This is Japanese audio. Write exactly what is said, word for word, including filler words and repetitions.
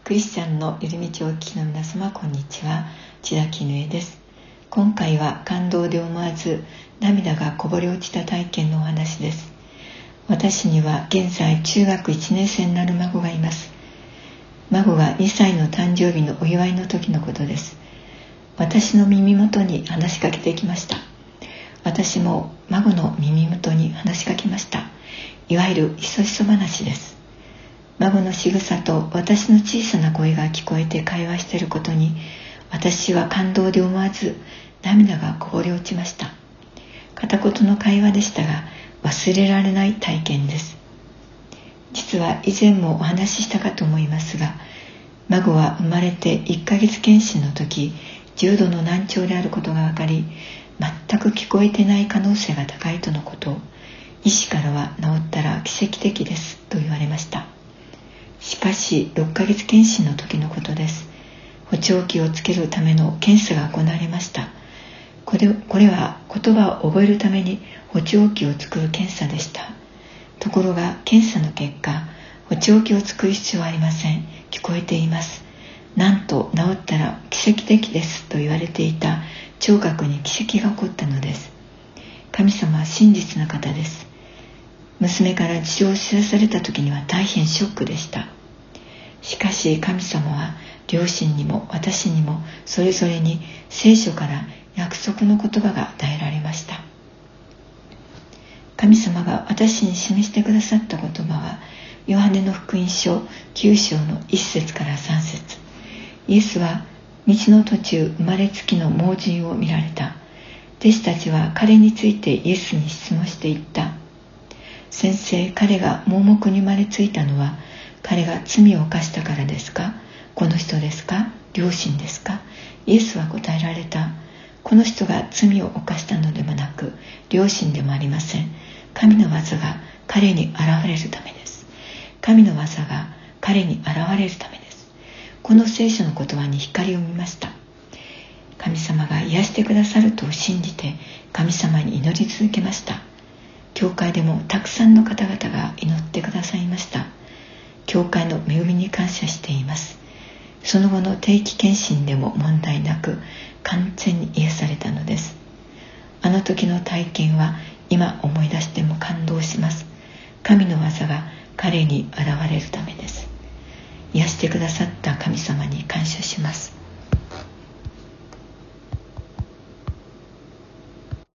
クリスチャンの寄り道をお聞きの皆様、こんにちは。千田絹枝です。今回は感動で思わず涙がこぼれ落ちた体験のお話です。私には現在中学いちねん生になる孫がいます。孫がにさいの誕生日のお祝いの時のことです。私の耳元に話しかけてきました。私も孫の耳元に話しかけました。いわゆるひそひそ話です。孫の仕草と私の小さな声が聞こえて会話していることに、私は感動で思わず涙がこぼれ落ちました。片言の会話でしたが、忘れられない体験です。実は以前もお話ししたかと思いますが、孫は生まれていっかげつ検診の時、重度の難聴であることが分かり、全く聞こえてない可能性が高いとのこと。医師からは治ったら奇跡的ですと言われました。しかしろっかげつ検診の時のことです。補聴器をつけるための検査が行われました。これ、これは言葉を覚えるために補聴器を作る検査でした。ところが検査の結果、補聴器を作る必要はありません。聞こえています。なんと治ったら奇跡的ですと言われていた聴覚に奇跡が起こったのです。神様は真実な方です。娘から事情を知らされた時には大変ショックでした。しかし神様は両親にも私にもそれぞれに聖書から約束の言葉が与えられました。神様が私に示してくださった言葉は、ヨハネの福音書きゅう章のいっ節からさん節。イエスは道の途中、生まれつきの盲人を見られた。弟子たちは彼についてイエスに質問していった。先生、彼が盲目に生まれついたのは彼が罪を犯したからですか？この人ですか？両親ですか？イエスは答えられた。この人が罪を犯したのでもなく、両親でもありません。神の技が彼に現れるためです。神の技が彼に現れるためです。この聖書の言葉に光を見ました。神様が癒してくださると信じて神様に祈り続けました。教会でもたくさんの方々が祈ってくださいました。教会の恵みに感謝しています。その後の定期検診でも問題なく完全に癒されたのです。あの時の体験は今思い出しても感動します。神の技が彼に現れるためです。癒してくださった神様に感謝します。